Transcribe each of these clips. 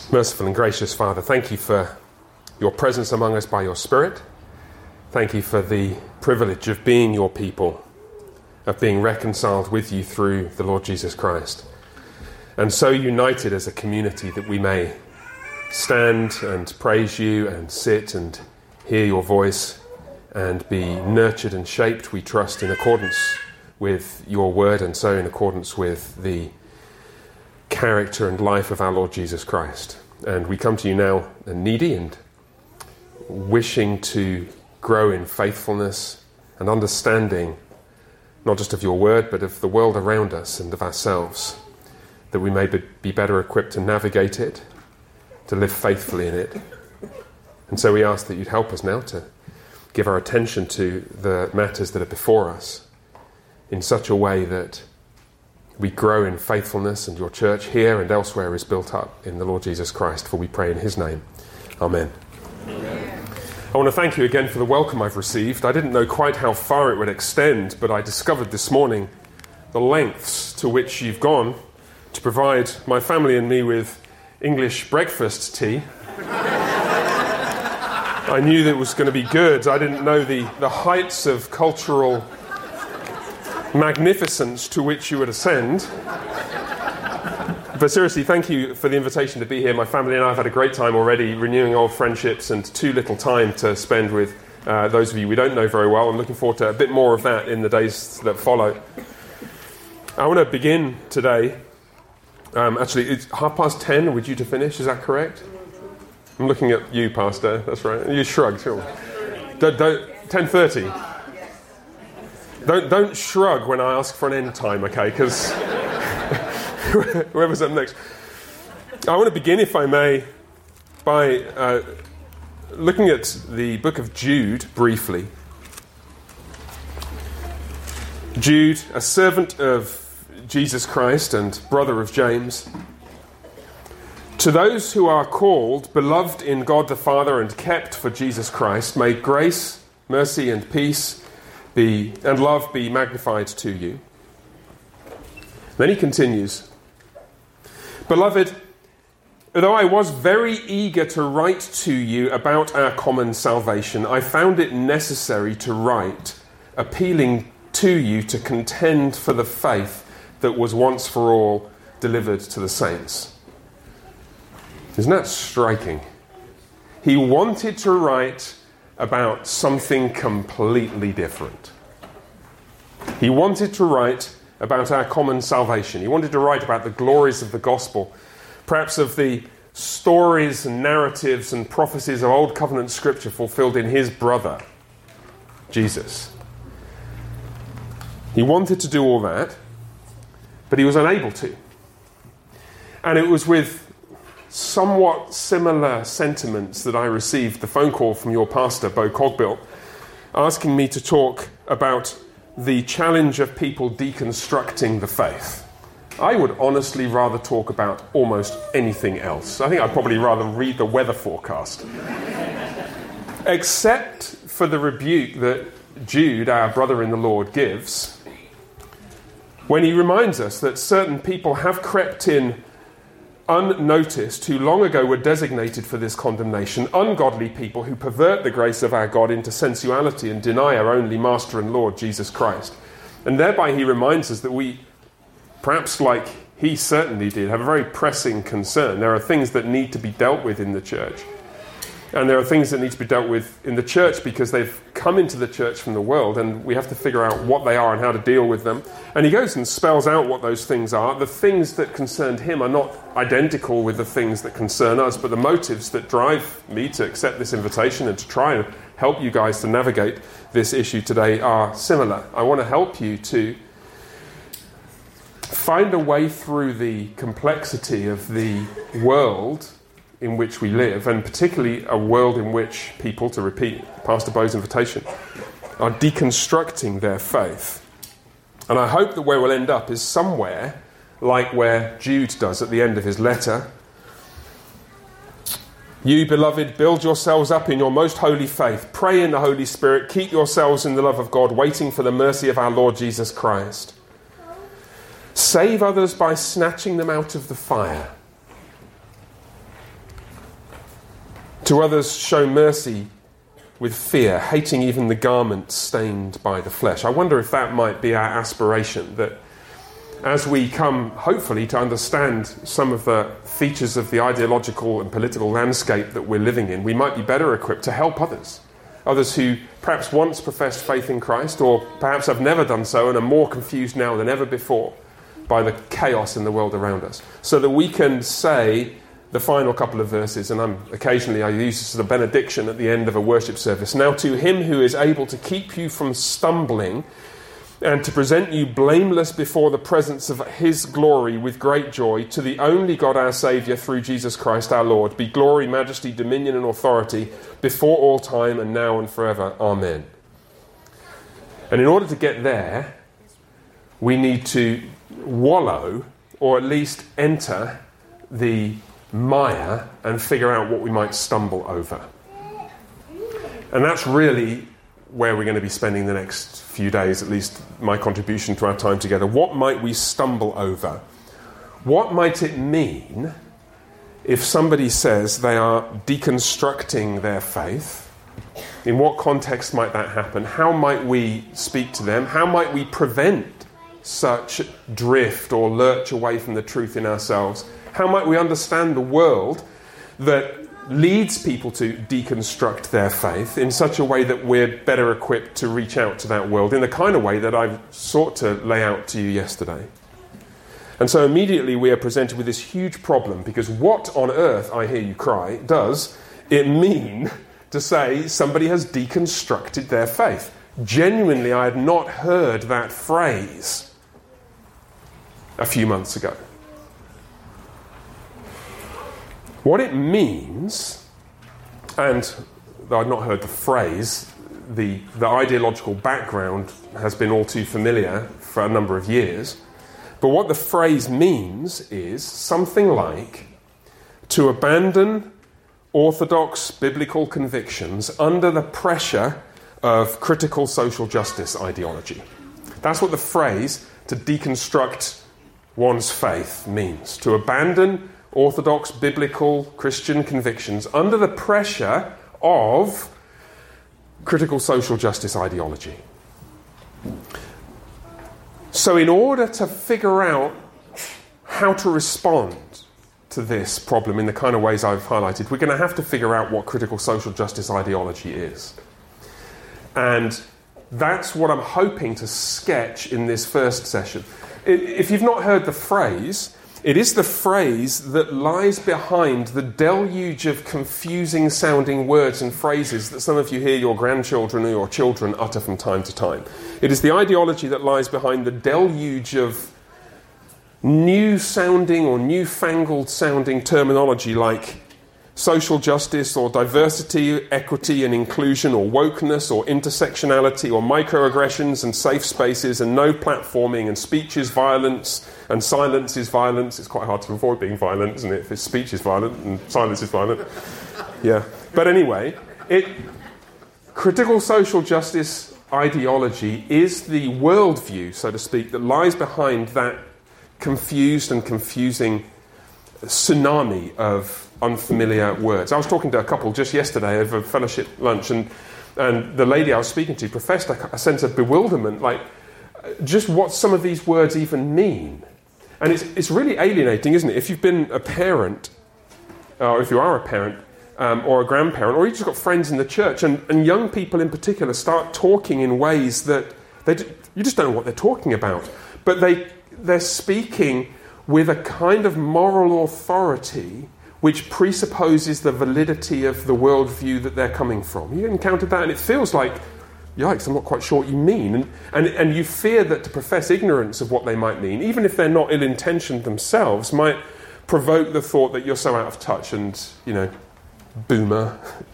Merciful and gracious Father, thank you for your presence among us by your Spirit. Thank you for the privilege of being your people, of being reconciled with you through the Lord Jesus Christ, and so united as a community that we may stand and praise you and sit and hear your voice and be nurtured and shaped, we trust, in accordance with your word, and so in accordance with the character and life of our Lord Jesus Christ. And we come to you now needy and wishing to grow in faithfulness and understanding, not just of your word, but of the world around us and of ourselves, that we may be better equipped to navigate it, to live faithfully in it. And so we ask that you'd help us now to give our attention to the matters that are before us in such a way that we grow in faithfulness, and your church here and elsewhere is built up in the Lord Jesus Christ, for we pray in his name. Amen. Amen. I want to thank you again for the welcome I've received. I didn't know quite how far it would extend, but I discovered this morning the lengths to which you've gone to provide my family and me with English breakfast tea. I knew that it was going to be good. I didn't know the heights of cultural magnificence to which you would ascend. But seriously, thank you for the invitation to be here. My family and I have had a great time already, renewing old friendships and too little time to spend with those of you we don't know very well. I'm looking forward to a bit more of that in the days that follow. I want to begin today. Actually, it's 10:30. We're due to finish. Is that correct? I'm looking at you, Pastor. That's right. You shrugged. Sure. 10:30. Don't shrug when I ask for an end time, okay? Because whoever's up next. I want to begin, if I may, by looking at the book of Jude briefly. Jude, a servant of Jesus Christ and brother of James. To those who are called, beloved in God the Father and kept for Jesus Christ, may grace, mercy and peace and love be magnified to you. Then he continues, Beloved, though I was very eager to write to you about our common salvation, I found it necessary to write, appealing to you to contend for the faith that was once for all delivered to the saints. Isn't that striking? He wanted to write about something completely different. He wanted to write about our common salvation. He wanted to write about the glories of the gospel, perhaps of the stories and narratives and prophecies of Old Covenant Scripture fulfilled in his brother, Jesus. He wanted to do all that, but he was unable to. And it was with somewhat similar sentiments that I received the phone call from your pastor, Bo Cogbill, asking me to talk about the challenge of people deconstructing the faith. I would honestly rather talk about almost anything else. I think I'd probably rather read the weather forecast. Except for the rebuke that Jude, our brother in the Lord, gives when he reminds us that certain people have crept in unnoticed, who long ago were designated for this condemnation, ungodly people who pervert the grace of our God into sensuality and deny our only Master and Lord, Jesus Christ. And thereby he reminds us that we, perhaps like he certainly did, have a very pressing concern. There are things that need to be dealt with in the church. And there are things that need to be dealt with in the church because they've come into the church from the world, and we have to figure out what they are and how to deal with them. And he goes and spells out what those things are. The things that concerned him are not identical with the things that concern us, but the motives that drive me to accept this invitation and to try and help you guys to navigate this issue today are similar. I want to help you to find a way through the complexity of the world in which we live, and particularly a world in which people, to repeat Pastor Bo's invitation, are deconstructing their faith. And I hope that where we'll end up is somewhere like where Jude does at the end of his letter. You, beloved, build yourselves up in your most holy faith. Pray in the Holy Spirit. Keep yourselves in the love of God, waiting for the mercy of our Lord Jesus Christ. Save others by snatching them out of the fire. To others, show mercy with fear, hating even the garment stained by the flesh. I wonder if that might be our aspiration, that as we come, hopefully, to understand some of the features of the ideological and political landscape that we're living in, we might be better equipped to help others who perhaps once professed faith in Christ, or perhaps have never done so and are more confused now than ever before by the chaos in the world around us, so that we can say the final couple of verses, and occasionally I use this as a benediction at the end of a worship service. Now to him who is able to keep you from stumbling and to present you blameless before the presence of his glory with great joy, to the only God our Saviour through Jesus Christ our Lord, be glory, majesty, dominion and authority before all time and now and forever. Amen. And in order to get there, we need to wallow, or at least enter the mire and figure out what we might stumble over. And that's really where we're going to be spending the next few days, at least my contribution to our time together. What might we stumble over? What might it mean if somebody says they are deconstructing their faith? In what context might that happen? How might we speak to them? How might we prevent such drift or lurch away from the truth in ourselves? How might we understand the world that leads people to deconstruct their faith in such a way that we're better equipped to reach out to that world in the kind of way that I've sought to lay out to you yesterday? And so immediately we are presented with this huge problem, because what on earth, I hear you cry, does it mean to say somebody has deconstructed their faith? Genuinely, I had not heard that phrase a few months ago. What it means, and though I've not heard the phrase, the ideological background has been all too familiar for a number of years, but what the phrase means is something like to abandon orthodox biblical convictions under the pressure of critical social justice ideology. That's what the phrase to deconstruct one's faith means. To abandon orthodox biblical Christian convictions under the pressure of critical social justice ideology. So in order to figure out how to respond to this problem in the kind of ways I've highlighted, we're going to have to figure out what critical social justice ideology is. And that's what I'm hoping to sketch in this first session. If you've not heard the phrase, it is the phrase that lies behind the deluge of confusing sounding words and phrases that some of you hear your grandchildren or your children utter from time to time. It is the ideology that lies behind the deluge of new sounding or newfangled sounding terminology like social justice or diversity, equity and inclusion, or wokeness or intersectionality, or microaggressions and safe spaces and no platforming, and speech is violence and silence is violence. It's quite hard to avoid being violent, isn't it, if speech is violent and silence is violent. Yeah. But anyway, critical social justice ideology is the worldview, so to speak, that lies behind that confused and confusing tsunami of unfamiliar words. I was talking to a couple just yesterday over fellowship lunch, and the lady I was speaking to professed a sense of bewilderment, like just what some of these words even mean. And it's really alienating, isn't it? If you've been a parent, or if you are a parent, or a grandparent, or you've just got friends in the church, and young people in particular start talking in ways that you just don't know what they're talking about. But they're speaking with a kind of moral authority which presupposes the validity of the worldview that they're coming from. You encountered that, and it feels like, yikes, I'm not quite sure what you mean. And you fear that to profess ignorance of what they might mean, even if they're not ill-intentioned themselves, might provoke the thought that you're so out of touch and, boomer.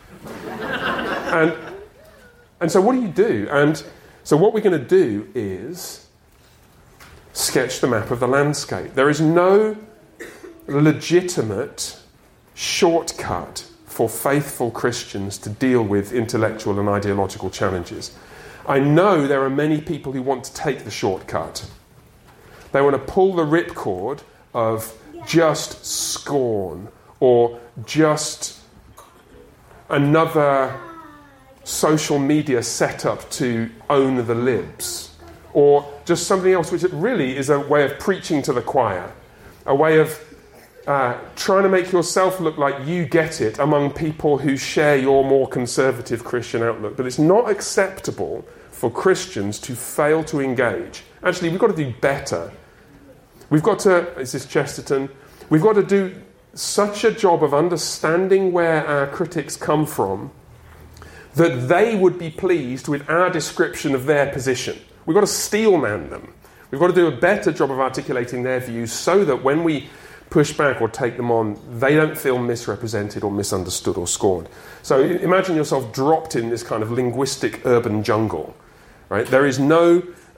and so what do you do? And so what we're going to do is sketch the map of the landscape. There is no legitimate shortcut for faithful Christians to deal with intellectual and ideological challenges. I know there are many people who want to take the shortcut. They want to pull the ripcord of just scorn or just another social media setup to own the libs, or just something else which really is a way of preaching to the choir, a way of trying to make yourself look like you get it among people who share your more conservative Christian outlook. But it's not acceptable for Christians to fail to engage. Actually, we've got to do better. We've got to, is this Chesterton? We've got to do such a job of understanding where our critics come from that they would be pleased with our description of their position. We've got to steelman them. We've got to do a better job of articulating their views so that when we push back or take them on, they don't feel misrepresented or misunderstood or scorned. So imagine yourself dropped in this kind of linguistic urban jungle, right? There is no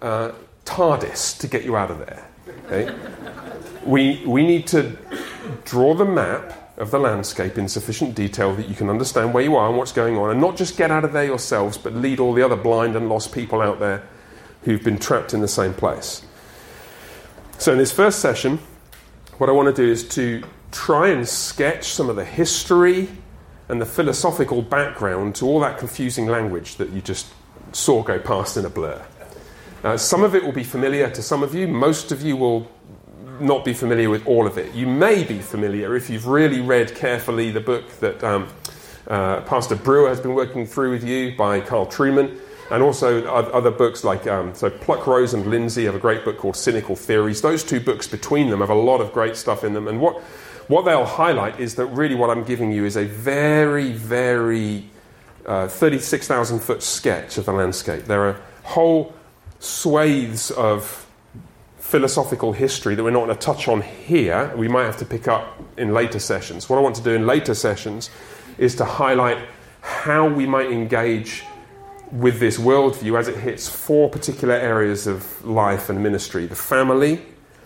TARDIS to get you out of there. Okay? We need to draw the map of the landscape in sufficient detail that you can understand where you are and what's going on, and not just get out of there yourselves, but lead all the other blind and lost people out there who've been trapped in the same place. So in this first session, what I want to do is to try and sketch some of the history and the philosophical background to all that confusing language that you just saw go past in a blur. Some of it will be familiar to some of you. Most of you will not be familiar with all of it. You may be familiar if you've really read carefully the book that Pastor Brewer has been working through with you by Carl Trueman, and also other books like so Pluckrose and Lindsay have a great book called Cynical Theories. Those two books between them have a lot of great stuff in them, and what they'll highlight is that really what I'm giving you is a very, very 36,000 foot sketch of the landscape. There are whole swathes of philosophical history that we're not going to touch on here. We might have to pick up in later sessions. What I want to do in later sessions is to highlight how we might engage with this worldview as it hits four particular areas of life and ministry: the family,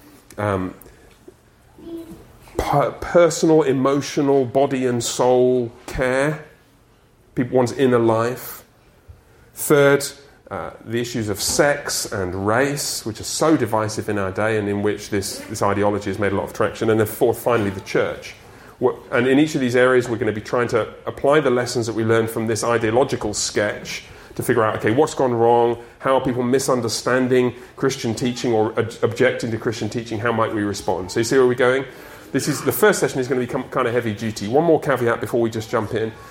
personal, emotional, body and soul care, one's inner life. Third, the issues of sex and race, which are so divisive in our day and in which this ideology has made a lot of traction. And then fourth, finally, the church. And in each of these areas, we're going to be trying to apply the lessons that we learned from this ideological sketch to figure out, okay, what's gone wrong? How are people misunderstanding Christian teaching or objecting to Christian teaching? How might we respond? So you see where we're going? The first session is going to become kind of heavy duty. One more caveat before we just jump in.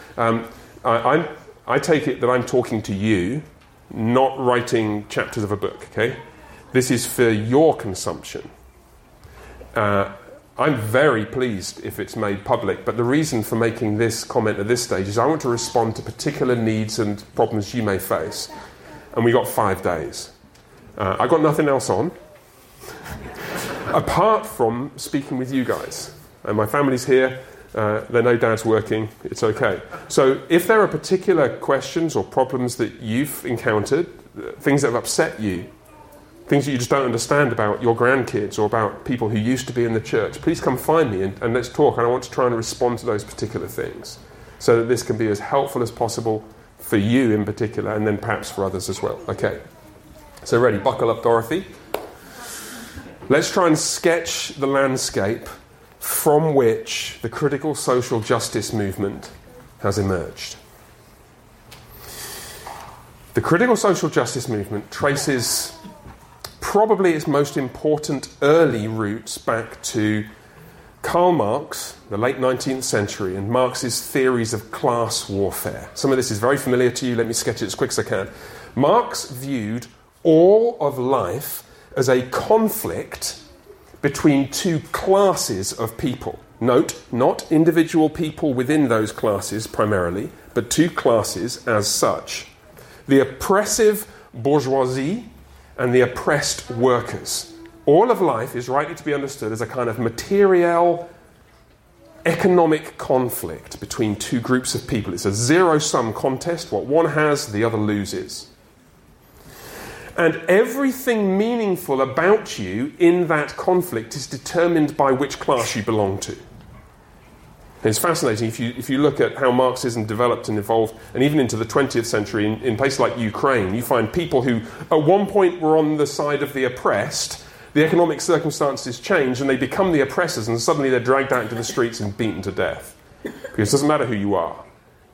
I take it that I'm talking to you, not writing chapters of a book, okay? This is for your consumption. I'm very pleased if it's made public, but the reason for making this comment at this stage is I want to respond to particular needs and problems you may face. And we got 5 days. I've got nothing else on, apart from speaking with you guys. And my family's here. They know Dad's working. It's okay. So if there are particular questions or problems that you've encountered, things that have upset you, things that you just don't understand about your grandkids or about people who used to be in the church, please come find me and let's talk. And I want to try and respond to those particular things so that this can be as helpful as possible for you in particular, and then perhaps for others as well. Okay. So ready? Buckle up, Dorothy. Let's try and sketch the landscape from which the critical social justice movement has emerged. The critical social justice movement traces probably its most important early roots back to Karl Marx, the late 19th century, and Marx's theories of class warfare. Some of this is very familiar to you. Let me sketch it as quick as I can. Marx viewed all of life as a conflict between two classes of people. Note, not individual people within those classes primarily, but two classes as such. The oppressive bourgeoisie and the oppressed workers. All of life is rightly to be understood as a kind of material, economic conflict between two groups of people. It's a zero-sum contest. What one has, the other loses. And everything meaningful about you in that conflict is determined by which class you belong to. And it's fascinating if you look at how Marxism developed and evolved, and even into the 20th century, in places like Ukraine, you find people who at one point were on the side of the oppressed, the economic circumstances change and they become the oppressors, and suddenly they're dragged out into the streets and beaten to death. Because it doesn't matter who you are.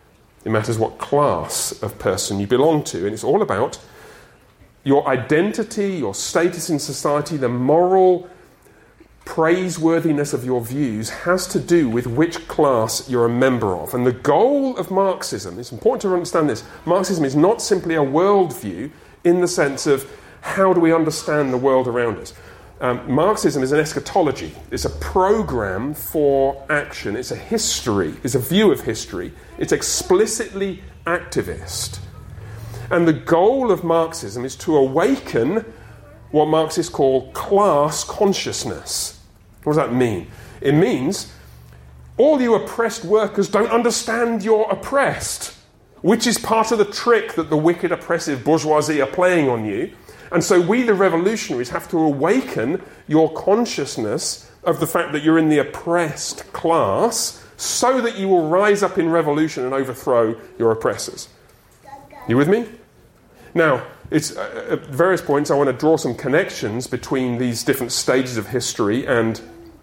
It matters what class of person you belong to. And it's all about your identity, your status in society, the moral praiseworthiness of your views has to do with which class you're a member of. And the goal of Marxism, it's important to understand this, Marxism is not simply a worldview in the sense of how do we understand the world around us. Marxism is an eschatology. It's a program for action. It's a history. It's a view of history. It's explicitly activist. And the goal of Marxism is to awaken what Marxists call class consciousness. What does that mean? It means all you oppressed workers don't understand you're oppressed, which is part of the trick that the wicked oppressive bourgeoisie are playing on you. And so we, the revolutionaries, have to awaken your consciousness of the fact that you're in the oppressed class so that you will rise up in revolution and overthrow your oppressors. You with me? Now, it's at various points I want to draw some connections between these different stages of history and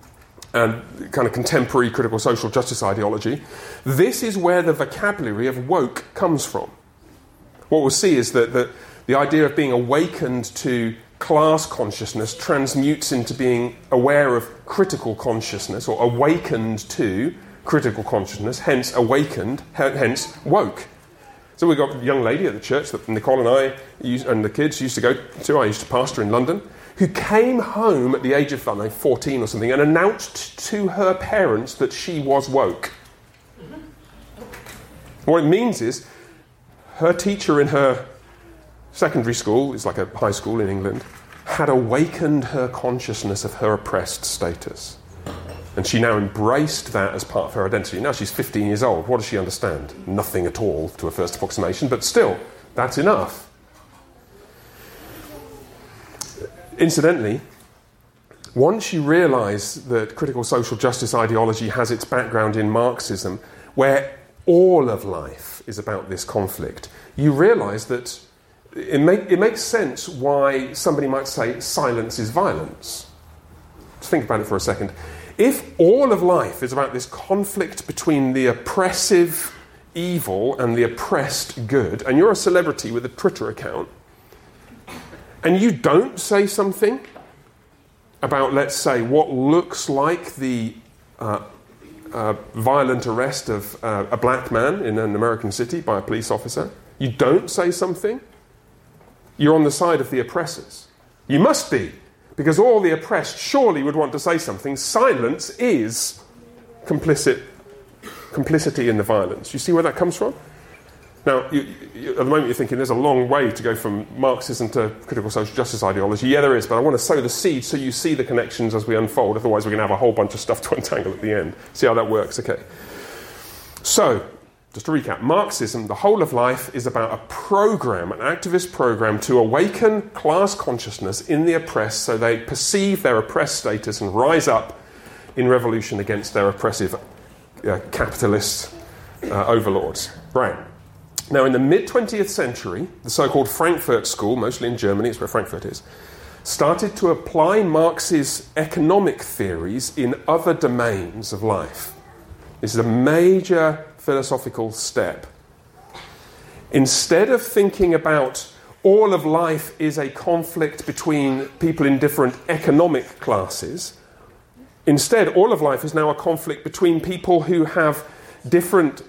kind of contemporary critical social justice ideology. This is where the vocabulary of woke comes from. What we'll see is that the idea of being awakened to class consciousness transmutes into being aware of critical consciousness, or awakened to critical consciousness, hence awakened, hence woke. So we've got a young lady at the church that Nicole and I and the kids used to go to. I used to pastor in London, who came home at the age of, 14 or something, and announced to her parents that she was woke. What it means is her teacher in her secondary school, it's like a high school in England, had awakened her consciousness of her oppressed status. And she now embraced that as part of her identity. Now she's 15 years old. What does she understand? Nothing at all to a first approximation, but still, that's enough. Incidentally, once you realise that critical social justice ideology has its background in Marxism, where all of life is about this conflict, you realise that it makes sense why somebody might say silence is violence. Just think about it for a second. If all of life is about this conflict between the oppressive evil and the oppressed good, and you're a celebrity with a Twitter account, and you don't say something about, let's say, what looks like the violent arrest of a black man in an American city by a police officer, you don't say something, you're on the side of the oppressors. You must be, because all the oppressed surely would want to say something. Silence is complicity in the violence. You see where that comes from? Now, at the moment you're thinking there's a long way to go from Marxism to critical social justice ideology. Yeah, there is, but I want to sow the seed so you see the connections as we unfold. Otherwise, we're going to have a whole bunch of stuff to untangle at the end. See how that works? Okay. So, just to recap, Marxism, the whole of life, is about a program, an activist program to awaken class consciousness in the oppressed so they perceive their oppressed status and rise up in revolution against their oppressive capitalist overlords. Right. Now, in the mid-20th century, the so-called Frankfurt School, mostly in Germany, it's where Frankfurt is, started to apply Marx's economic theories in other domains of life. This is a major philosophical step. Instead of thinking about all of life is a conflict between people in different economic classes, instead, all of life is now a conflict between people who have different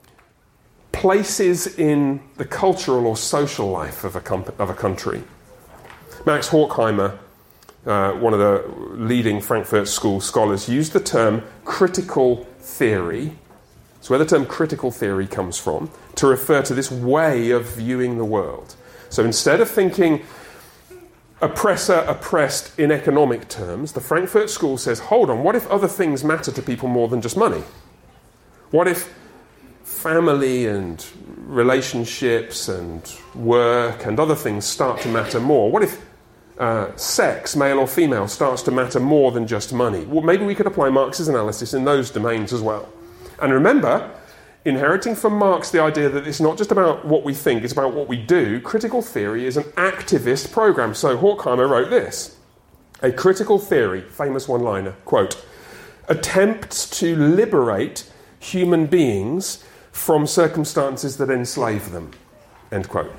places in the cultural or social life of a country. Max Horkheimer, one of the leading Frankfurt School scholars, used the term critical theory. That's where the term critical theory comes from, to refer to this way of viewing the world. So instead of thinking oppressor, oppressed in economic terms, the Frankfurt School says, hold on, what if other things matter to people more than just money? What if family and relationships and work and other things start to matter more? What if sex, male or female, starts to matter more than just money? Well, maybe we could apply Marx's analysis in those domains as well. And remember, inheriting from Marx the idea that it's not just about what we think, it's about what we do, critical theory is an activist program. So Horkheimer wrote this: a critical theory, famous one-liner, quote, attempts to liberate human beings from circumstances that enslave them. End quote.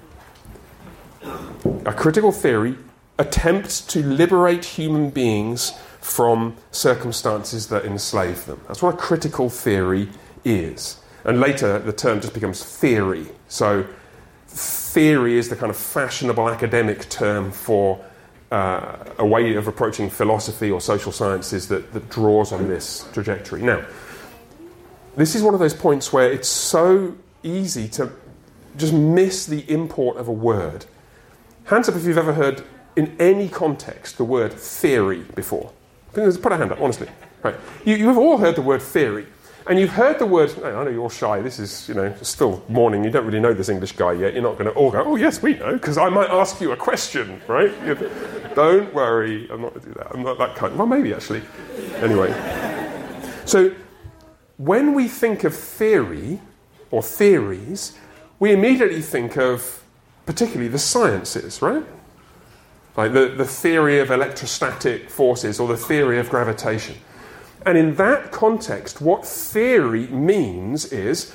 A critical theory attempts to liberate human beings from circumstances that enslave them. That's what a critical theory is. And later the term just becomes theory. So theory is the kind of fashionable academic term for a way of approaching philosophy or social sciences that draws on this trajectory. Now, this is one of those points where it's so easy to just miss the import of a word. Hands up if you've ever heard, in any context, the word theory before. Put a hand up, honestly. Right. You've all heard the word theory. And you've heard the word, I know you're all shy, this is, still morning, you don't really know this English guy yet, you're not going to all go, oh yes, we know, because I might ask you a question, right? Don't worry, I'm not going to do that, I'm not that kind. Well, maybe actually. Anyway. So, when we think of theory, or theories, we immediately think of, particularly the sciences, right? Like the theory of electrostatic forces, or the theory of gravitation. And in that context, what theory means is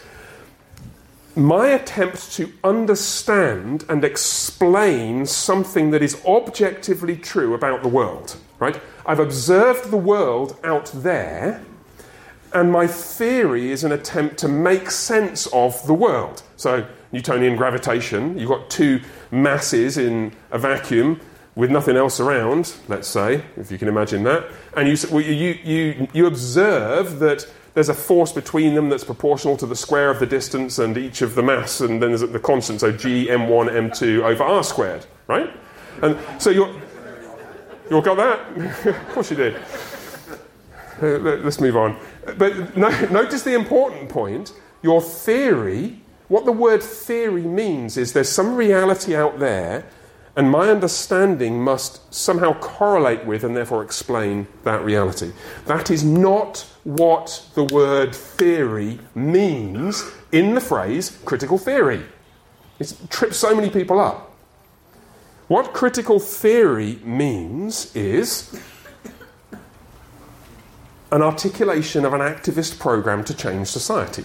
my attempt to understand and explain something that is objectively true about the world, right? I've observed the world out there, and my theory is an attempt to make sense of the world. So, Newtonian gravitation, you've got two masses in a vacuum with nothing else around, let's say, if you can imagine that, and you observe that there's a force between them that's proportional to the square of the distance and each of the mass, and then there's the constant, so g m1 m2 over r squared, right? And so you all got that? Of course you did. Let's move on. But notice the important point. Your theory, what the word theory means is there's some reality out there, and my understanding must somehow correlate with and therefore explain that reality. That is not what the word theory means in the phrase critical theory. It trips so many people up. What critical theory means is an articulation of an activist program to change society.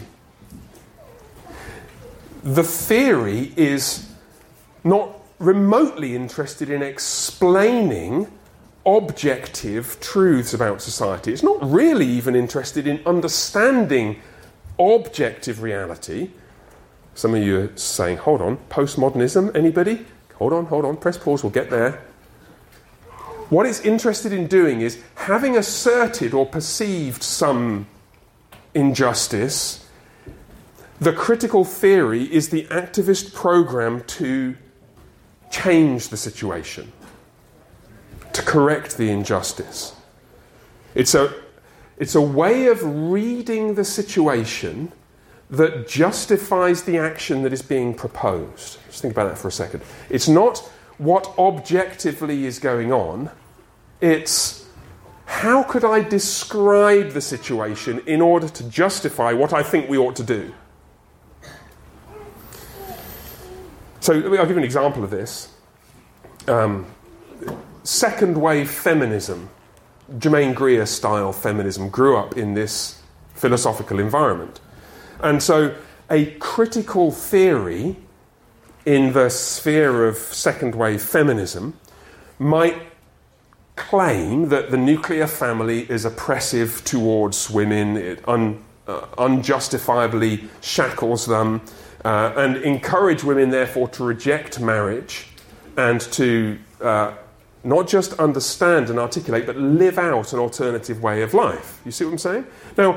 The theory is not remotely interested in explaining objective truths about society. It's not really even interested in understanding objective reality. Some of you are saying, hold on, postmodernism, anybody? Hold on, press pause, we'll get there. What it's interested in doing is, having asserted or perceived some injustice, the critical theory is the activist program to change the situation, to correct the injustice. It's a way of reading the situation that justifies the action that is being proposed. Just think about that for a second. It's not what objectively is going on, it's how could I describe the situation in order to justify what I think we ought to do. So I'll give you an example of this. Second wave feminism, Germaine Greer style feminism, grew up in this philosophical environment. And so a critical theory in the sphere of second wave feminism might claim that the nuclear family is oppressive towards women, it unjustifiably shackles them, and encourage women, therefore, to reject marriage and to not just understand and articulate, but live out an alternative way of life. You see what I'm saying? Now,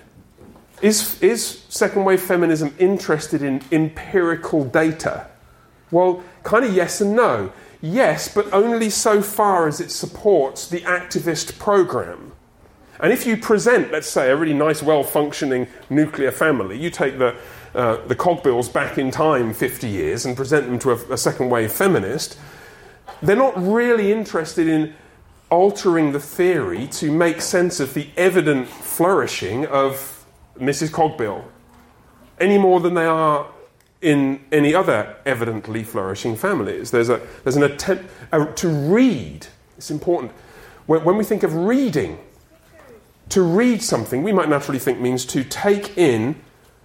is second-wave feminism interested in empirical data? Well, kind of yes and no. Yes, but only so far as it supports the activist program. And if you present, let's say, a really nice, well-functioning nuclear family, you take the Cogbills back in time 50 years and present them to a second-wave feminist, they're not really interested in altering the theory to make sense of the evident flourishing of Mrs. Cogbill, any more than they are in any other evidently flourishing families. There's an attempt to read. It's important. When we think of reading, to read something, we might naturally think means to take in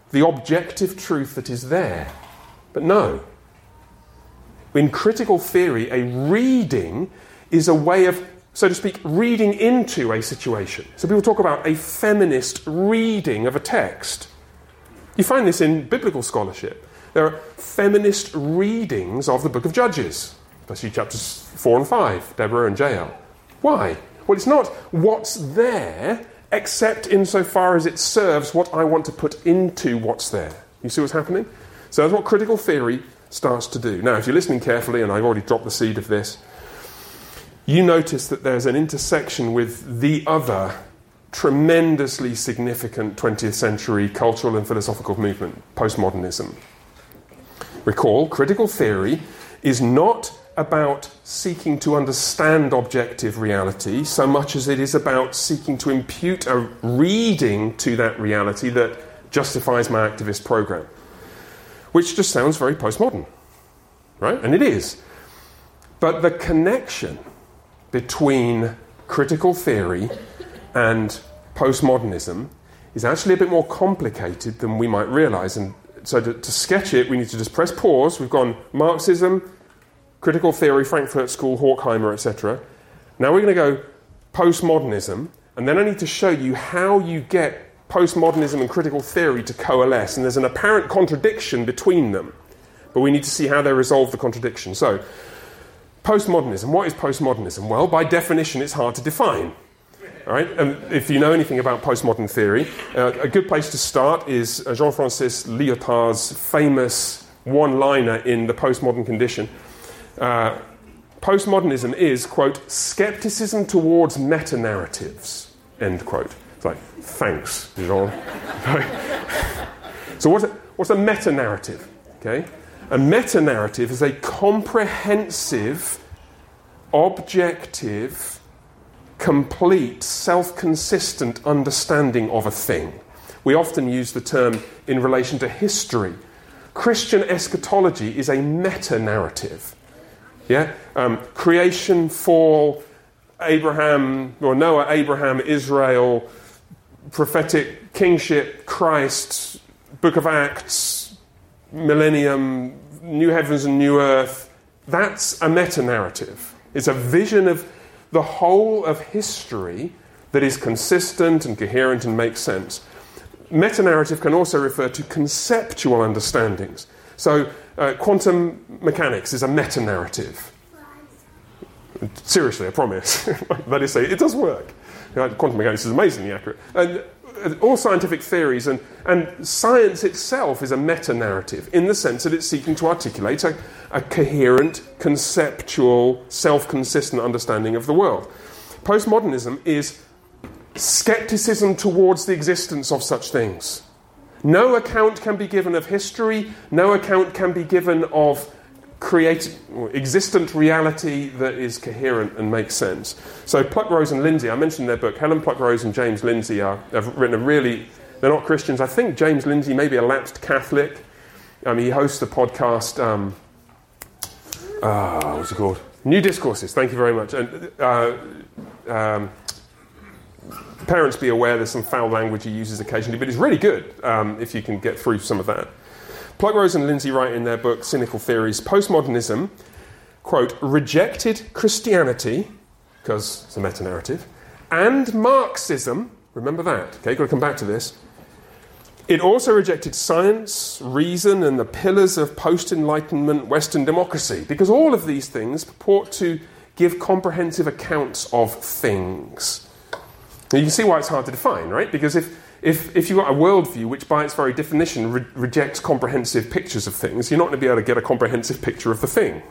the objective truth that is there. But no. In critical theory, a reading is a way of, so to speak, reading into a situation. So people talk about a feminist reading of a text. You find this in biblical scholarship. There are feminist readings of the book of Judges, especially chapters 4 and 5, Deborah and Jael. Why? Well, it's not what's there, except insofar as it serves what I want to put into what's there. You see what's happening? So that's what critical theory starts to do. Now, if you're listening carefully, and I've already dropped the seed of this, you notice that there's an intersection with the other tremendously significant 20th century cultural and philosophical movement, postmodernism. Recall, critical theory is not about seeking to understand objective reality so much as it is about seeking to impute a reading to that reality that justifies my activist program. Which just sounds very postmodern, right? And it is. But the connection between critical theory and postmodernism is actually a bit more complicated than we might realise. And so to sketch it, we need to just press pause. We've gone Marxism, critical theory, Frankfurt School, Horkheimer, etc. Now we're going to go postmodernism, and then I need to show you how you get postmodernism and critical theory to coalesce, and there's an apparent contradiction between them, but we need to see how they resolve the contradiction. So, postmodernism. What is postmodernism? Well, by definition, it's hard to define. All right? And if you know anything about postmodern theory, a good place to start is Jean-Francis Lyotard's famous one-liner in The Postmodern Condition. Postmodernism is, quote, skepticism towards meta-narratives, end quote. It's like, thanks, Jean. So what's a meta-narrative? Okay? A meta-narrative is a comprehensive, objective, complete, self-consistent understanding of a thing. We often use the term in relation to history. Christian eschatology is a meta-narrative. Yeah? Creation, fall, Abraham, or Noah, Abraham, Israel, prophetic kingship, Christ, Book of Acts, millennium, new heavens and new earth. That's a meta-narrative. It's a vision of the whole of history that is consistent and coherent and makes sense. Meta-narrative can also refer to conceptual understandings. So quantum mechanics is a meta-narrative. Seriously, I promise. That is, it does work. Quantum mechanics is amazingly accurate. And all scientific theories and science itself is a meta-narrative in the sense that it's seeking to articulate a coherent, conceptual, self-consistent understanding of the world. Postmodernism is skepticism towards the existence of such things. No account can be given of history, no account can be given of existent reality that is coherent and makes sense. So Pluckrose and Lindsay, I mentioned their book. Helen Pluckrose and James Lindsay have written they're not Christians. I think James Lindsay may be a lapsed Catholic. He hosts the podcast, what's it called? New Discourses, thank you very much. And parents be aware there's some foul language he uses occasionally, but it's really good if you can get through some of that. Pluckrose and Lindsay write in their book, Cynical Theories, postmodernism, quote, rejected Christianity, because it's a meta-narrative, and Marxism, remember that, okay, got to come back to this. It also rejected science, reason, and the pillars of post-Enlightenment Western democracy, because all of these things purport to give comprehensive accounts of things. Now you can see why it's hard to define, right? Because if you've got a worldview which by its very definition rejects comprehensive pictures of things, you're not going to be able to get a comprehensive picture of the thing.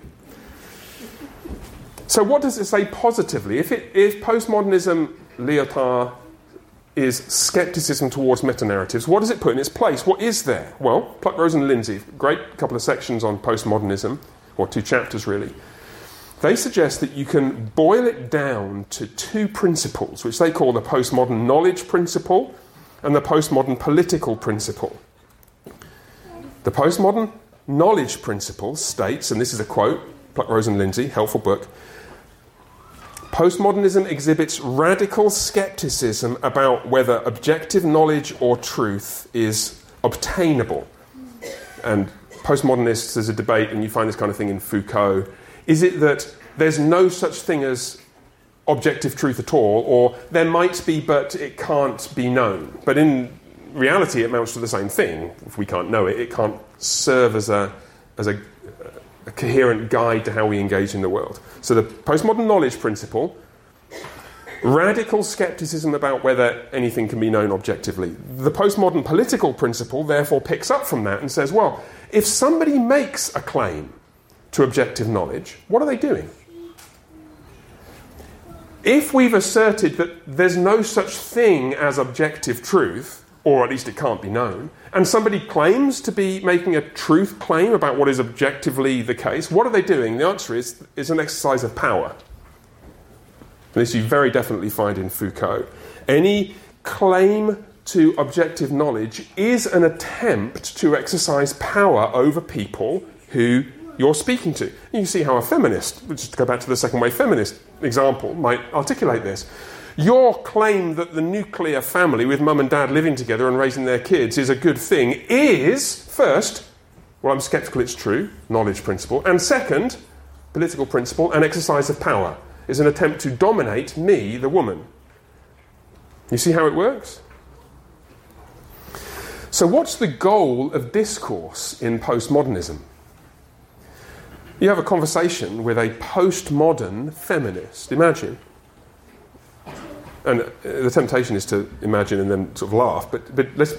So what does it say positively? If postmodernism, Lyotard, is skepticism towards meta-narratives, what does it put in its place? What is there? Well, Pluckrose and Lindsay, great couple of sections on postmodernism, or 2 chapters really. They suggest that you can boil it down to 2 principles, which they call the postmodern knowledge principle and the postmodern political principle. The postmodern knowledge principle states, and this is a quote, Pluckrose and Lindsay, helpful book, postmodernism exhibits radical skepticism about whether objective knowledge or truth is obtainable. And postmodernists, there's a debate, and you find this kind of thing in Foucault. Is it that there's no such thing as objective truth at all, or there might be, but it can't be known? But in reality, it amounts to the same thing. If we can't know it, it can't serve as a coherent guide to how we engage in the world. So the postmodern knowledge principle, radical skepticism about whether anything can be known objectively. The postmodern political principle therefore picks up from that and says, well, if somebody makes a claim to objective knowledge, what are they doing? If we've asserted that there's no such thing as objective truth, or at least it can't be known, and somebody claims to be making a truth claim about what is objectively the case, what are they doing? The answer is an exercise of power. And this you very definitely find in Foucault. Any claim to objective knowledge is an attempt to exercise power over people who you're speaking to. You can see how a feminist, just to go back to the second wave feminist example, might articulate this. Your claim that the nuclear family with mum and dad living together and raising their kids is a good thing is, first, well, I'm sceptical it's true, knowledge principle, and second, political principle, an exercise of power, is an attempt to dominate me, the woman. You see how it works? So what's the goal of discourse in postmodernism? You have a conversation with a postmodern feminist. Imagine. And the temptation is to imagine and then sort of laugh. But let's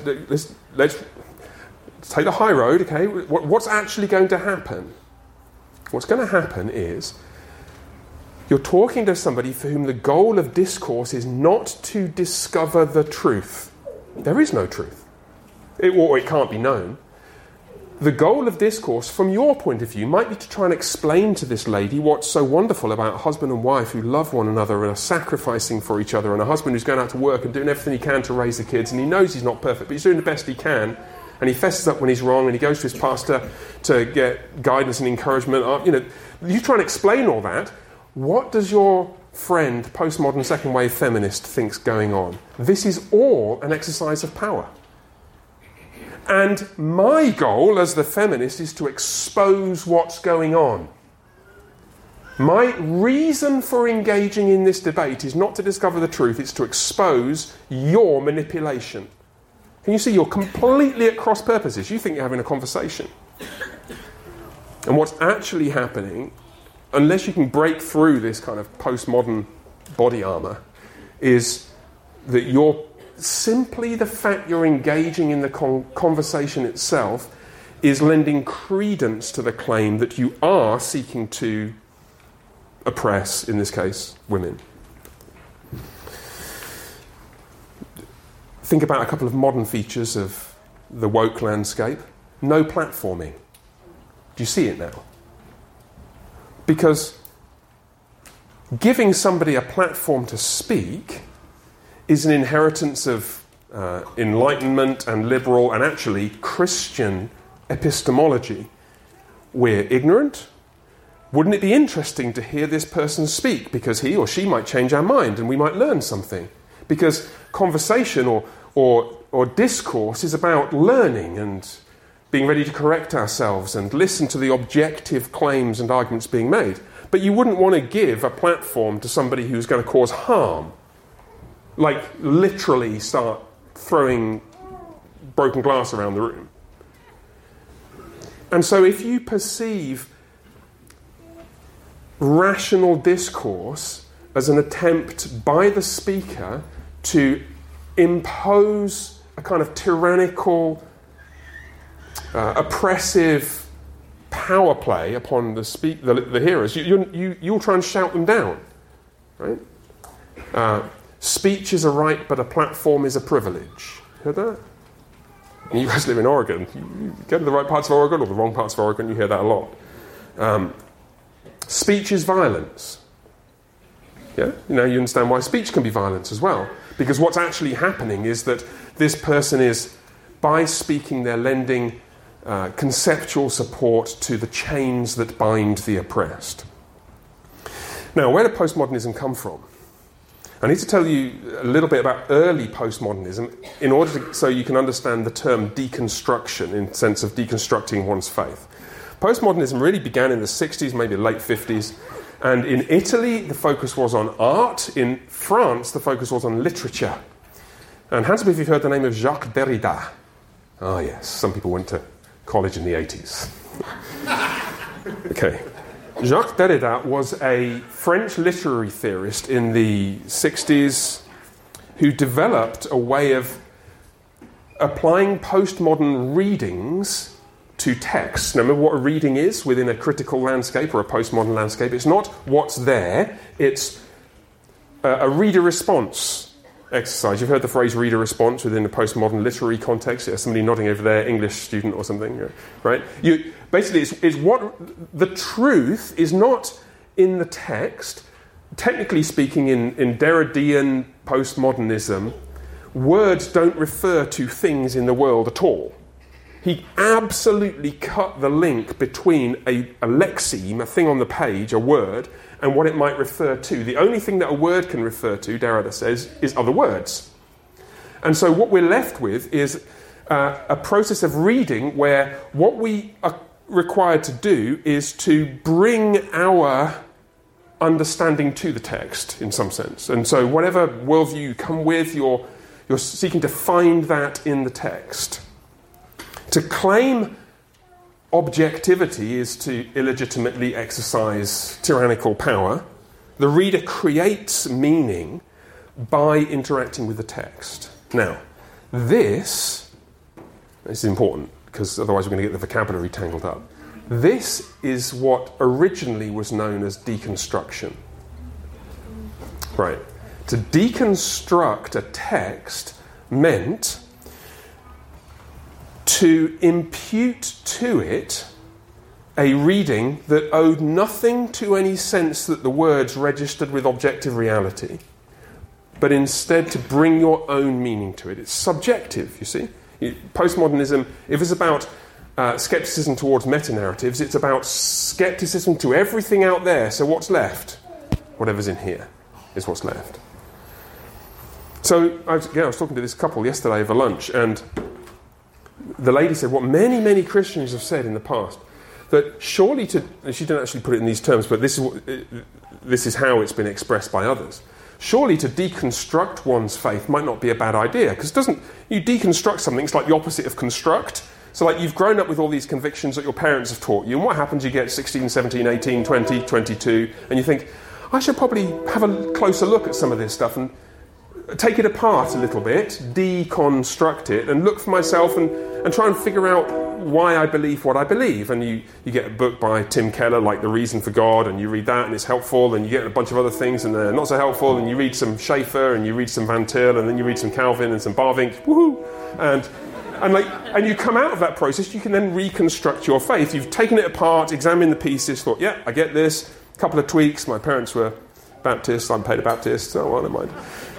take the high road, okay? What's actually going to happen? What's going to happen is you're talking to somebody for whom the goal of discourse is not to discover the truth. There is no truth. Or it can't be known. The goal of discourse, from your point of view, might be to try and explain to this lady what's so wonderful about a husband and wife who love one another and are sacrificing for each other, and a husband who's going out to work and doing everything he can to raise the kids, and he knows he's not perfect, but he's doing the best he can, and he fesses up when he's wrong, and he goes to his pastor to get guidance and encouragement. You try and explain all that. What does your friend, postmodern second wave feminist, think's going on? This is all an exercise of power. And my goal as the feminist is to expose what's going on. My reason for engaging in this debate is not to discover the truth, it's to expose your manipulation. Can you see you're completely at cross purposes? You think you're having a conversation. And what's actually happening, unless you can break through this kind of postmodern body armour, is that you're simply the fact you're engaging in the conversation itself is lending credence to the claim that you are seeking to oppress, in this case, women. Think about a couple of modern features of the woke landscape. No platforming. Do you see it now? Because giving somebody a platform to speak is an inheritance of Enlightenment and liberal and actually Christian epistemology. We're ignorant. Wouldn't it be interesting to hear this person speak? Because he or she might change our mind and we might learn something. Because conversation or discourse is about learning and being ready to correct ourselves and listen to the objective claims and arguments being made. But you wouldn't want to give a platform to somebody who's going to cause harm. Like literally start throwing broken glass around the room. And so if you perceive rational discourse as an attempt by the speaker to impose a kind of tyrannical, oppressive power play upon the hearers, you'll try and shout them down, right? Speech is a right, but a platform is a privilege. Heard that? And you guys live in Oregon. You go to the right parts of Oregon or the wrong parts of Oregon, you hear that a lot. Speech is violence. Yeah? You understand why speech can be violence as well. Because what's actually happening is that this person is, by speaking, they're lending conceptual support to the chains that bind the oppressed. Now, where did postmodernism come from? I need to tell you a little bit about early postmodernism in order so you can understand the term deconstruction in the sense of deconstructing one's faith. Postmodernism really began in the 60s, maybe late 50s, and in Italy the focus was on art. In France the focus was on literature. And hands up if you've heard the name of Jacques Derrida. Ah yes, some people went to college in the 80s. Okay. Jacques Derrida was a French literary theorist in the 60s who developed a way of applying postmodern readings to text. Now, remember what a reading is within a critical landscape or a postmodern landscape? It's not what's there, it's a reader response exercise. You've heard the phrase reader response within a postmodern literary context. Yeah, somebody nodding over there, English student or something, right? Basically, it's what the truth is not in the text. Technically speaking, in Derridean postmodernism, words don't refer to things in the world at all. He absolutely cut the link between a lexeme, a thing on the page, a word, and what it might refer to. The only thing that a word can refer to, Derrida says, is other words. And so what we're left with is a process of reading where what we are required to do is to bring our understanding to the text, in some sense. And so whatever worldview you come with, you're seeking to find that in the text. To claim objectivity is to illegitimately exercise tyrannical power. The reader creates meaning by interacting with the text. Now, this is important because otherwise we're going to get the vocabulary tangled up. This is what originally was known as deconstruction. Right. To deconstruct a text meant to impute to it a reading that owed nothing to any sense that the words registered with objective reality, but instead to bring your own meaning to it. It's subjective, you see. Postmodernism, if it's about skepticism towards meta-narratives, it's about skepticism to everything out there. So what's left? Whatever's in here is what's left. So I was talking to this couple yesterday over lunch, and the lady said what many, many Christians have said in the past, that surely she didn't actually put it in these terms, but this is how it's been expressed by others. Surely to deconstruct one's faith might not be a bad idea, because you deconstruct something, it's like the opposite of construct. So like you've grown up with all these convictions that your parents have taught you, and what happens? You get 16, 17, 18, 20, 22, and you think, I should probably have a closer look at some of this stuff and take it apart a little bit, deconstruct it, and look for myself and try and figure out why I believe what I believe. And you get a book by Tim Keller, like The Reason for God, and you read that, and it's helpful, and you get a bunch of other things, and they're not so helpful, and you read some Schaeffer, and you read some Van Til, and then you read some Calvin and some Bavinck, woohoo! And you come out of that process, you can then reconstruct your faith. You've taken it apart, examined the pieces, thought, yeah, I get this, a couple of tweaks, my parents were Baptists, I'm paid a Baptist, so I don't mind.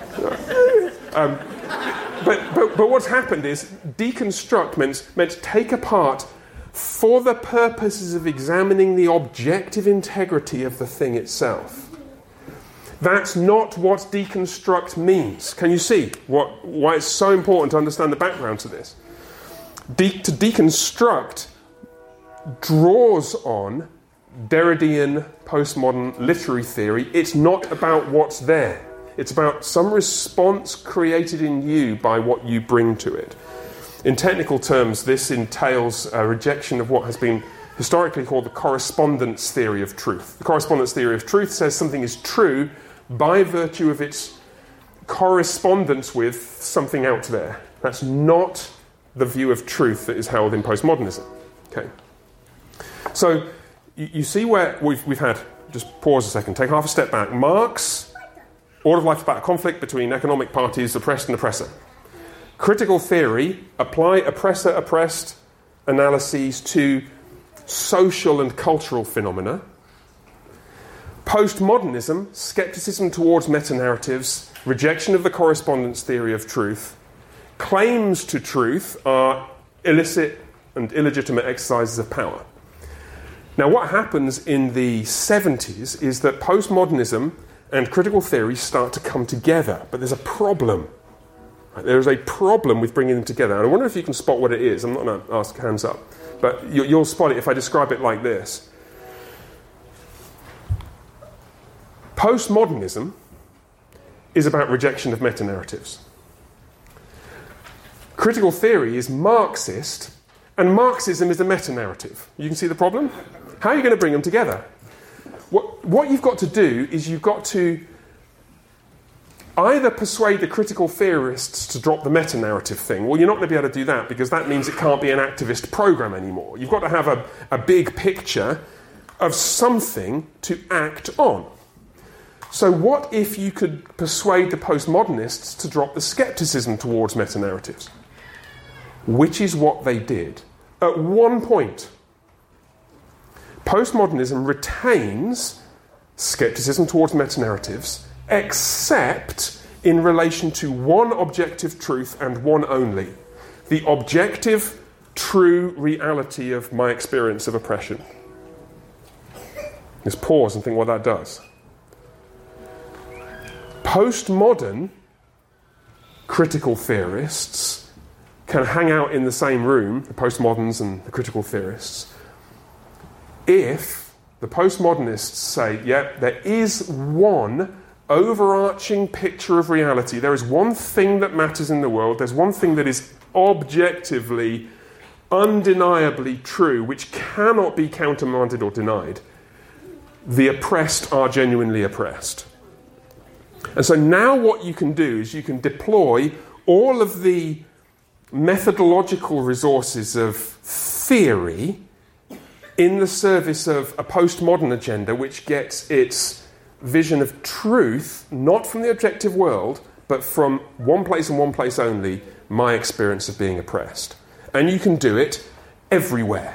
But what's happened is deconstruct meant take apart for the purposes of examining the objective integrity of the thing itself. That's not what deconstruct means. Can you see why it's so important to understand the background to this? To deconstruct draws on Derridean postmodern literary theory. It's not about what's there. It's about some response created in you by what you bring to it. In technical terms, this entails a rejection of what has been historically called the correspondence theory of truth. The correspondence theory of truth says something is true by virtue of its correspondence with something out there. That's not the view of truth that is held in postmodernism. Okay. So you see where we've had, just pause a second, take half a step back. Marx, Order of Life is about a conflict between economic parties, oppressed and oppressor. Critical theory, apply oppressor-oppressed analyses to social and cultural phenomena. Postmodernism, skepticism towards meta-narratives, rejection of the correspondence theory of truth. Claims to truth are illicit and illegitimate exercises of power. Now, what happens in the 70s is that postmodernism and critical theory start to come together. But there's a problem. Right? There is a problem with bringing them together. And I wonder if you can spot what it is. I'm not going to ask hands up. But you'll spot it if I describe it like this. Postmodernism is about rejection of meta-narratives. Critical theory is Marxist, and Marxism is a meta-narrative. You can see the problem? How are you going to bring them together? What you've got to do is you've got to either persuade the critical theorists to drop the meta-narrative thing. Well, you're not going to be able to do that because that means it can't be an activist program anymore. You've got to have a big picture of something to act on. So what if you could persuade the postmodernists to drop the skepticism towards meta-narratives? Which is what they did. At one point, postmodernism retains skepticism towards meta-narratives, except in relation to one objective truth and one only. The objective, true reality of my experience of oppression. Let's pause and think what that does. Postmodern critical theorists can hang out in the same room, the postmoderns and the critical theorists, if the postmodernists say, there is one overarching picture of reality. There is one thing that matters in the world. There's one thing that is objectively, undeniably true, which cannot be countermanded or denied. The oppressed are genuinely oppressed. And so now what you can do is you can deploy all of the methodological resources of theory in the service of a postmodern agenda which gets its vision of truth, not from the objective world, but from one place and one place only, my experience of being oppressed. And you can do it everywhere.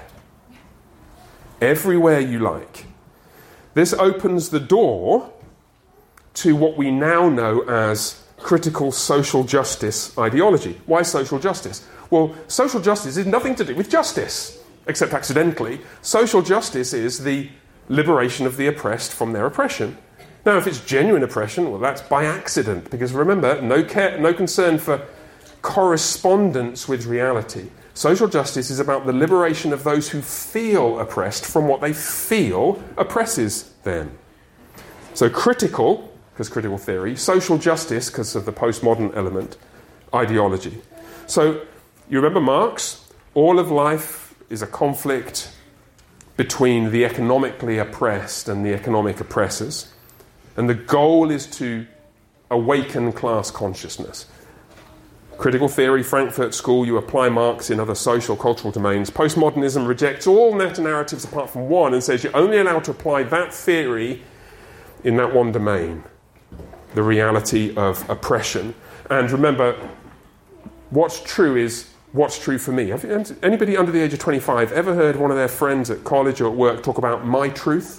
Everywhere you like. This opens the door to what we now know as critical social justice ideology. Why social justice? Well, social justice is nothing to do with justice, except accidentally. Social justice is the liberation of the oppressed from their oppression. Now, if it's genuine oppression, well, that's by accident, because remember, no concern for correspondence with reality. Social justice is about the liberation of those who feel oppressed from what they feel oppresses them. So critical, because critical theory, social justice, because of the postmodern element, ideology. So, you remember Marx? All of life is a conflict between the economically oppressed and the economic oppressors. And the goal is to awaken class consciousness. Critical theory, Frankfurt School, you apply Marx in other social, cultural domains. Postmodernism rejects all meta-narratives apart from one and says you're only allowed to apply that theory in that one domain. The reality of oppression. And remember, what's true is what's true for me. Have anybody under the age of 25 ever heard one of their friends at college or at work talk about my truth?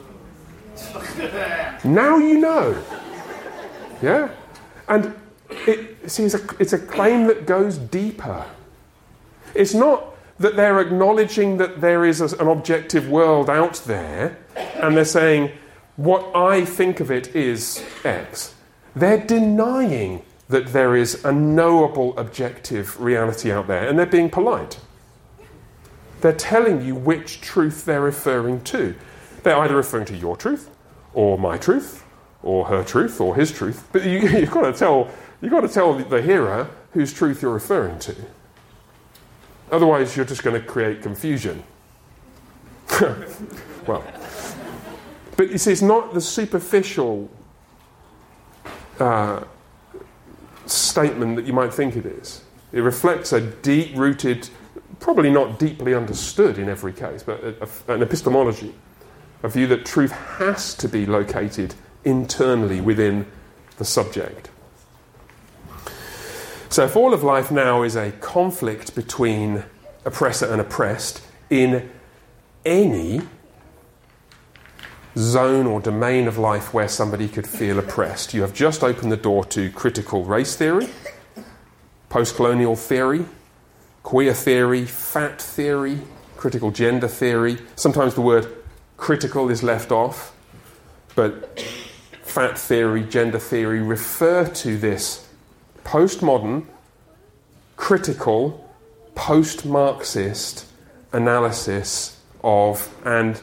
Now you know. Yeah? And it's a claim that goes deeper. It's not that they're acknowledging that there is an objective world out there and they're saying, what I think of it is X. They're denying that there is a knowable objective reality out there, and they're being polite. They're telling you which truth they're referring to. They're either referring to your truth, or my truth, or her truth, or his truth. But you've got to tell the hearer whose truth you're referring to. Otherwise, you're just going to create confusion. Well. But you see, it's not the superficial statement that you might think it is. It reflects a deep-rooted, probably not deeply understood in every case, but an epistemology, a view that truth has to be located internally within the subject. So if all of life now is a conflict between oppressor and oppressed in any zone or domain of life where somebody could feel oppressed, you have just opened the door to critical race theory, post-colonial theory, queer theory, fat theory, critical gender theory. Sometimes the word critical is left off, but fat theory, gender theory refer to this postmodern, critical, post-Marxist analysis of and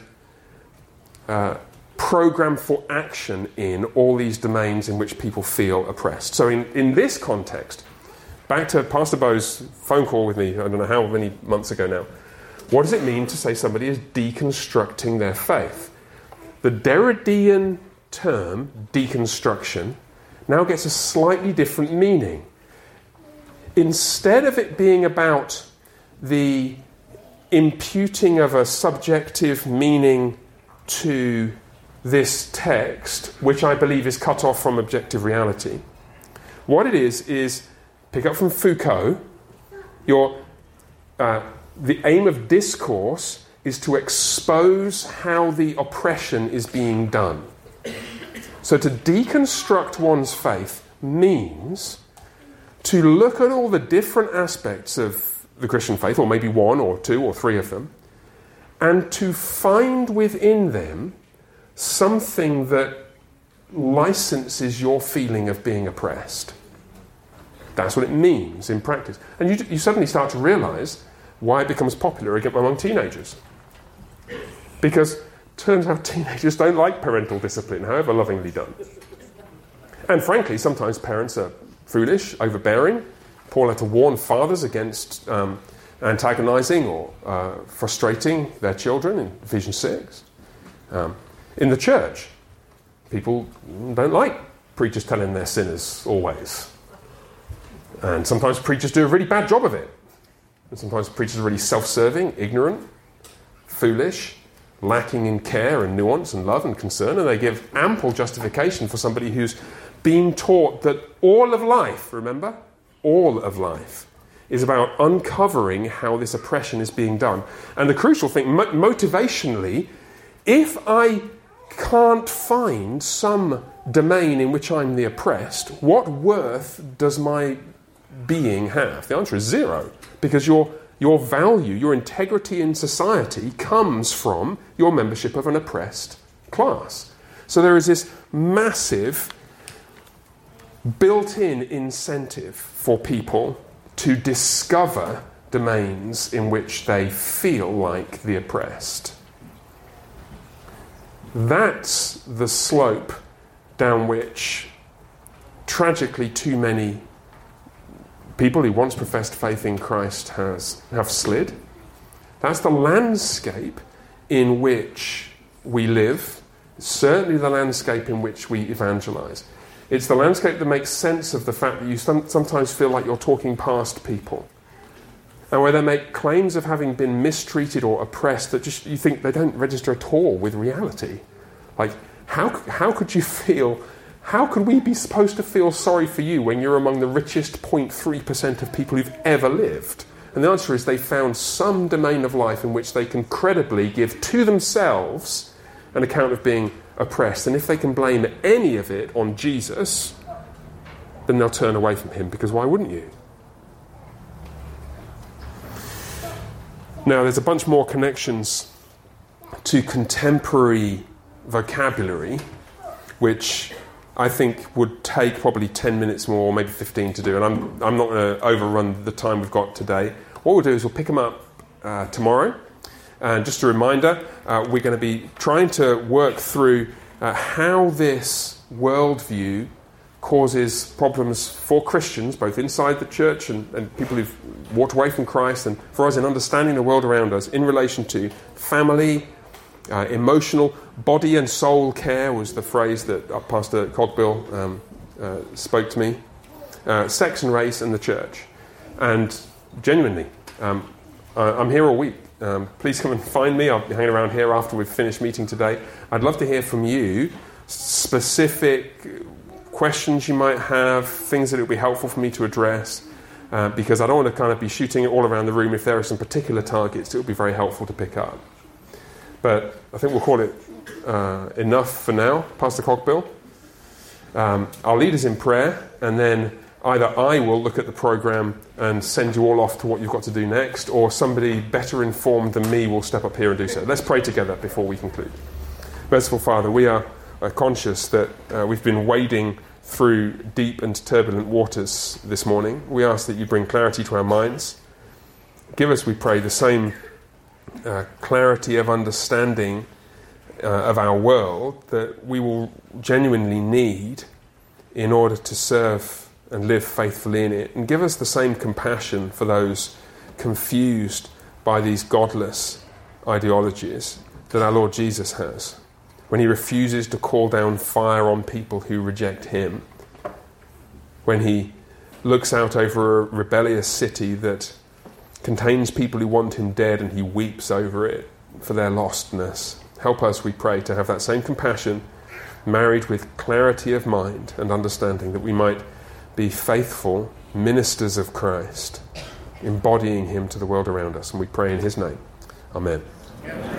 program for action in all these domains in which people feel oppressed. So in this context, back to Pastor Bo's phone call with me, I don't know how many months ago now, what does it mean to say somebody is deconstructing their faith? The Derridean term, deconstruction, now gets a slightly different meaning. Instead of it being about the imputing of a subjective meaning to this text, which I believe is cut off from objective reality, what it is pick up from Foucault, the aim of discourse is to expose how the oppression is being done. So to deconstruct one's faith means to look at all the different aspects of the Christian faith, or maybe one or two or three of them, and to find within them something that licenses your feeling of being oppressed. That's what it means in practice. And you suddenly start to realise why it becomes popular among teenagers. Because it turns out teenagers don't like parental discipline, however lovingly done. And frankly, sometimes parents are foolish, overbearing. Paul had to warn fathers against antagonising or frustrating their children in Ephesians 6. In the church, people don't like preachers telling their sinners always. And sometimes preachers do a really bad job of it. And sometimes preachers are really self-serving, ignorant, foolish, lacking in care and nuance and love and concern, and they give ample justification for somebody who's been taught that all of life, remember? All of life is about uncovering how this oppression is being done. And the crucial thing, motivationally, if I can't find some domain in which I'm the oppressed, what worth does my being have? The answer is zero, because your value, your integrity in society comes from your membership of an oppressed class. So there is this massive built-in incentive for people to discover domains in which they feel like the oppressed. That's the slope down which, tragically, too many people who once professed faith in Christ have slid. That's the landscape in which we live, certainly the landscape in which we evangelize. It's the landscape that makes sense of the fact that you sometimes feel like you're talking past people, and where they make claims of having been mistreated or oppressed that just you think they don't register at all with reality. Like, how could you feel? How could we be supposed to feel sorry for you when you're among the richest 0.3% of people who've ever lived? And the answer is they found some domain of life in which they can credibly give to themselves an account of being oppressed. And if they can blame any of it on Jesus, then they'll turn away from him, because why wouldn't you? Now, there's a bunch more connections to contemporary vocabulary, which I think would take probably 10 minutes more, maybe 15 to do, and I'm not going to overrun the time we've got today. What we'll do is we'll pick them up tomorrow. And just a reminder, we're going to be trying to work through how this worldview causes problems for Christians, both inside the church and people who've walked away from Christ, and for us in understanding the world around us in relation to family, emotional, body and soul care was the phrase that Pastor Cogbill spoke to me, sex and race and the church. And genuinely, I'm here all week. Please come and find me. I'll be hanging around here after we've finished meeting today. I'd love to hear from you, specific questions you might have, things that it would be helpful for me to address, because I don't want to kind of be shooting it all around the room. If there are some particular targets, it would be very helpful to pick up. But I think we'll call it enough for now. Pastor Cogbill, I'll lead us in prayer, and then either I will look at the programme and send you all off to what you've got to do next, or somebody better informed than me will step up here and do so. Let's pray together before we conclude. Merciful Father, we are conscious that we've been wading through deep and turbulent waters this morning. We ask that you bring clarity to our minds. Give us, we pray, the same clarity of understanding of our world that we will genuinely need in order to serve and live faithfully in it. And give us the same compassion for those confused by these godless ideologies that our Lord Jesus has, when he refuses to call down fire on people who reject him, when he looks out over a rebellious city that contains people who want him dead and he weeps over it for their lostness. Help us, we pray, to have that same compassion married with clarity of mind and understanding, that we might be faithful ministers of Christ, embodying him to the world around us. And we pray in his name. Amen.